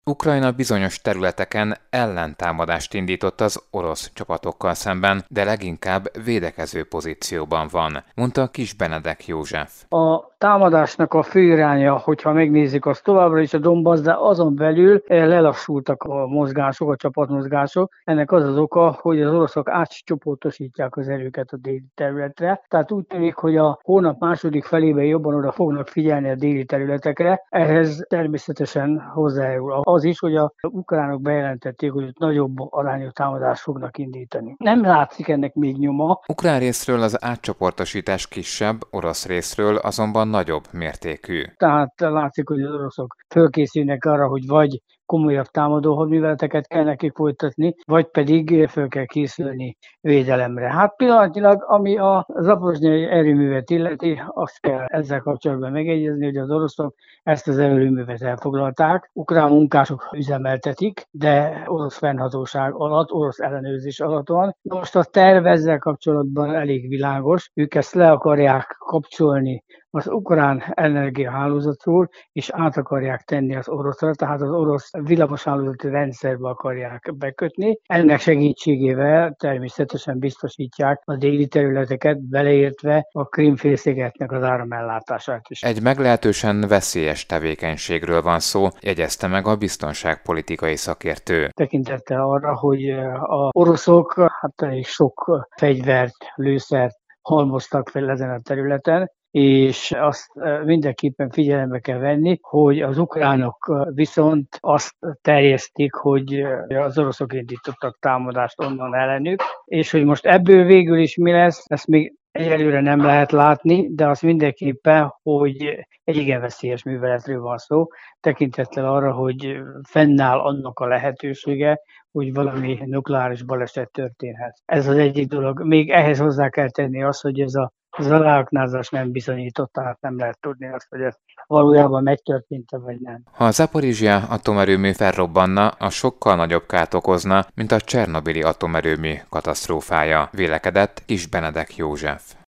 Ukrajna bizonyos területeken ellentámadást indított az orosz csapatokkal szemben, de leginkább védekező pozícióban van, mondta Kiss Benedek József. A támadásnak a fő iránya, hogyha megnézzük, az továbbra is a Donbass, de azon belül lelassultak a mozgások, a csapatmozgások. Ennek az az oka, hogy az oroszok átcsoportosítják az erőket a déli területre. Tehát úgy tűnik, hogy a hónap második felében jobban oda fognak figyelni a déli területekre. Ehhez természetesen hozzájárul az is, hogy a ukránok bejelentették, hogy nagyobb arányú támadást fognak indítani. Nem látszik ennek még nyoma. Ukrán részről az átcsoportosítás kisebb, orosz részről azonban nagyobb mértékű. Tehát látszik, hogy az oroszok fölkészülnek arra, hogy vagy komolyabb támadó hadműveleteket kell nekik folytatni, vagy pedig föl kell készülni védelemre. Hát pillanatnyilag, ami a zaporozsnyai erőművet illeti, azt kell ezzel kapcsolatban megegyezni, hogy az oroszok ezt az erőművet elfoglalták. Ukrán munkások üzemeltetik, de orosz fennhatóság alatt, orosz ellenőrzés alatt van. Most a terv ezzel kapcsolatban elég világos. Ők ezt le akarják kapcsolni az ukrán energiahálózatról, és át akarják tenni az oroszra, tehát az orosz villamoshálózati rendszerbe akarják bekötni. Ennek segítségével természetesen biztosítják a déli területeket, beleértve a Krím-félszigetnek az áramellátását is. Egy meglehetősen veszélyes tevékenységről van szó, jegyezte meg a biztonságpolitikai szakértő. Tekintettel arra, hogy az oroszok elég sok fegyvert, lőszert halmoztak fel ezen a területen, és azt mindenképpen figyelembe kell venni, hogy az ukránok viszont azt terjesztik, hogy az oroszok indítottak támadást onnan ellenük, és hogy most ebből végül is mi lesz, ezt még egyelőre nem lehet látni, de az mindenképpen, hogy egy igen veszélyes műveletről van szó, tekintettel arra, hogy fennáll annak a lehetősége, hogy valami nukleáris baleset történhet. Ez az egyik dolog. Még ehhez hozzá kell tenni azt, hogy ez az aláaknázás nem bizonyított, tehát nem lehet tudni azt, hogy ez valójában megtörtént-e vagy nem. Ha a Zaporizsja atomerőmű felrobbanna, a sokkal nagyobb kárt okozna, mint a Csernobili atomerőmű katasztrófája, vélekedett Kiss Benedek József.